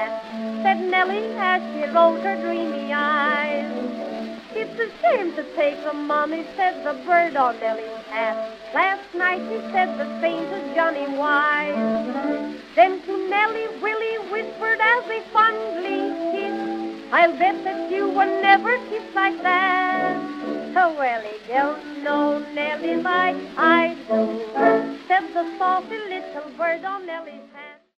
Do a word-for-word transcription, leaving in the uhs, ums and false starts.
hat, said Nellie as she rolled her dreamy eyes. It's a shame to take the money, said the bird on Nellie's hat. Last night he said the same to Johnny Wise. Then to Nellie, Willie whispered as they fondly kissed, I'll bet that you were never kissed like that. Oh, well, he don't know Nellie like I do, said the saucy little bird on Nellie's hat.